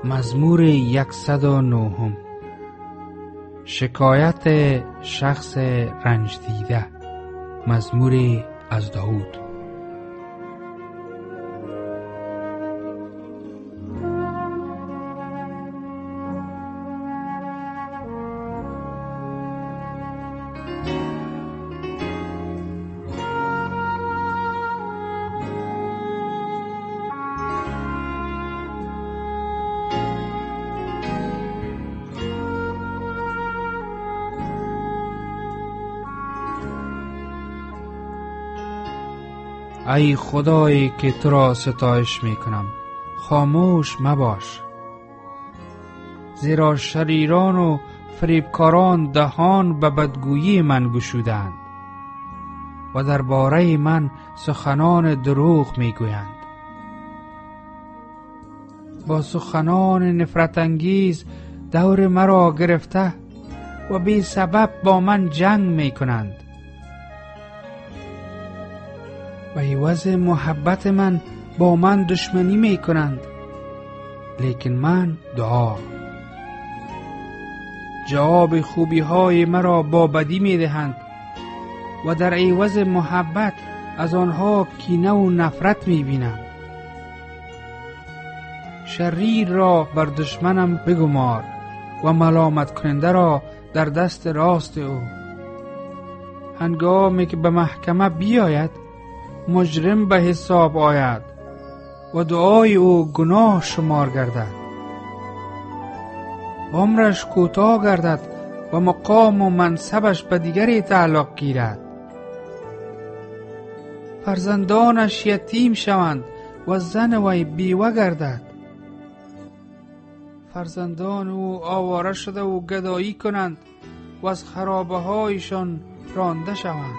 مزمور 109. شکایت شخص رنج دیده. مزموری از داود. ای خدایی که تو را ستایش می کنم، خاموش مباش. زیرا شریران و فریبکاران دهان به بدگویی من گشودند و درباره من سخنان دروغ می گویند. با سخنان نفرت انگیز دور مرا گرفته و بی سبب با من جنگ می کنند. و عوض محبت من با من دشمنی می کنند. لیکن من جواب خوبی های مرا با بدی می دهند و در عوض محبت از آنها کینه و نفرت می بینم. شریر را بر دشمنم بگمار و ملامت کننده را در دست راست او. هنگامی که به محکمه بیاید مجرم به حساب آید و دعای او گناه شمار گردد. عمرش کوتاه گردد و مقام و منصبش به دیگری تعلق گیرد. فرزندانش یتیم شوند و زن وی بیوه گردد. فرزندان او آواره شده و گدایی کنند و از خرابه هایشان رانده شوند.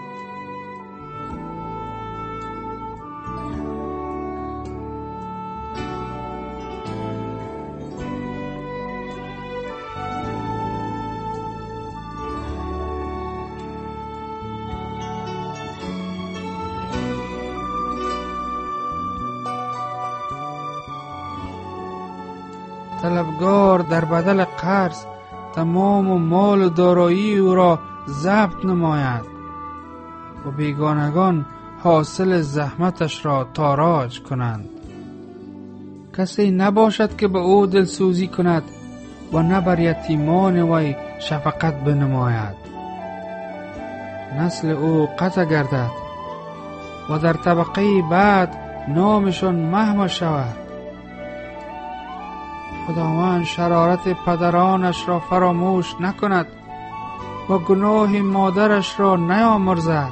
طلبگار در بدل قرض تمام مال و دارایی او را ضبط نماید و بیگانگان حاصل زحمتش را تاراج کنند. کسی نباشد که به او دلسوزی کند و نه بر یتیمان وی شفقت بنماید. نسل او قطع گردد و در طبقه بعد نامشان محو شود. خداوند شرارت پدرانش را فراموش نکند و گناه مادرش را نیامرزد.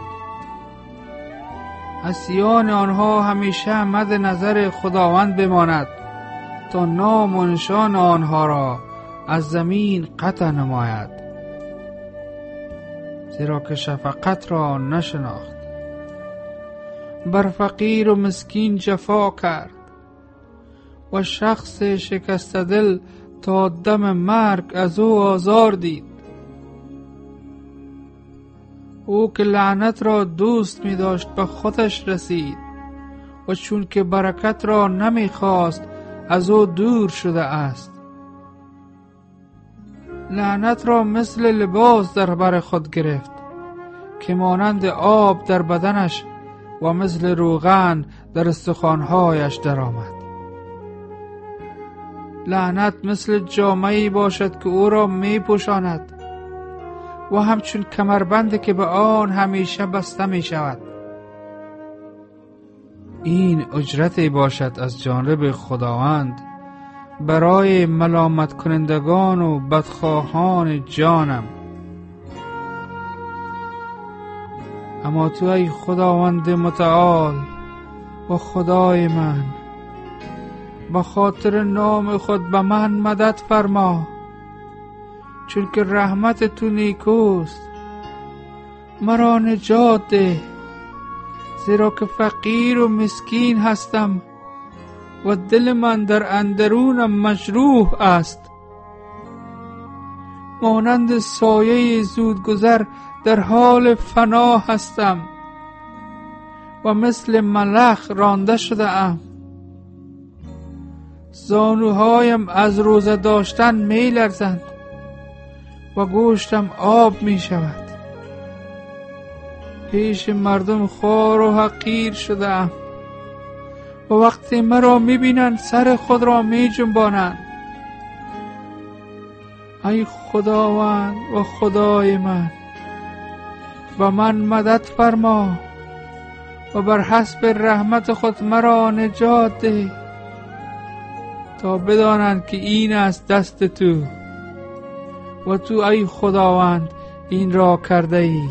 عصیان آنها همیشه مد نظر خداوند بماند تا نام و نشان آنها را از زمین قطع نماید. زیرا که شفقت را نشناخت، بر فقیر و مسکین جفا کرد و شخص شکسته دل تا دم مرگ از او آزار دید. او که لعنت را دوست می داشت به خودش رسید و چون که برکت را نمی خواست از او دور شده است. لعنت را مثل لباس در بر خود گرفت که مانند آب در بدنش و مثل روغن در استخوانهایش درآمد. لعنت مثل جامه‌ای باشد که او را می پوشاند و همچون کمربندی که به آن همیشه بسته می شود. این اجرتی باشد از جانب خداوند برای ملامت کنندگان و بدخواهان جانم. اما تو ای خداوند متعال و خدای من، به خاطر نام خود به من مدد فرما، چون که رحمت تو نیکوست. مرا نجات ده، زیرا که فقیر و مسکین هستم و دل من در اندرونم مجروح است. مانند سایه زودگذر در حال فنا هستم و مثل ملخ رانده شده ام. زانوهایم از روزه داشتن می لرزند و گوشتم آب می شود. پیش مردم خوار و حقیر شدم و وقتی مرا می بینند سر خود را می جنبانند. ای خداوند و خدای من، و من مدد فرما و بر حسب رحمت خود مرا نجات ده، تا بدانند که این است دست تو و تو ای خداوند این را کرده ای.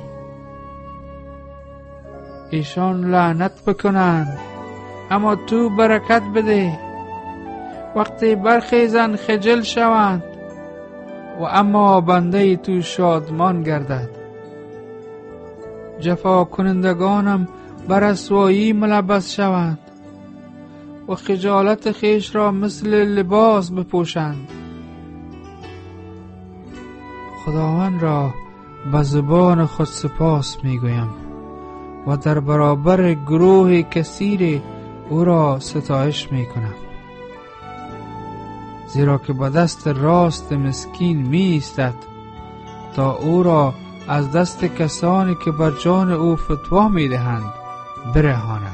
ایشان لعنت بکنند اما تو برکت بده، وقتی برخیزند خجل شوند و اما بنده تو شادمان گردد. جفا کنندگانم بر رسوایی ملبس شوند و خجالت خیش را مثل لباس بپوشند. خداوند را به زبان خود سپاس میگویم و در برابر گروه کثیر او را ستایش میکنم، زیرا که به دست راست مسکین می ایستد تا او را از دست کسانی که بر جان او فتوا می دهند برهاند.